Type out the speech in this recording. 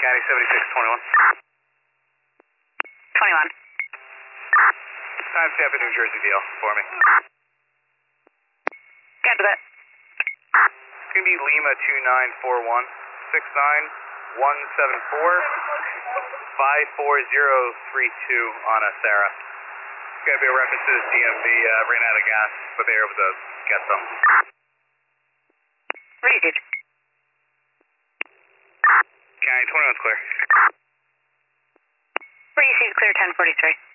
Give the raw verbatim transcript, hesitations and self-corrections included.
County seventy-six twenty-one. twenty-one. Timestamp in New Jersey D L for me. Copy that. It's going to be Lima two nine four one six nine one seven four five four zero three two on a Sarah. It's going to be a reference to the D M V. Uh, ran out of gas, but they were able to get some. Read it. County twenty-one's clear. Receive clear ten forty-three.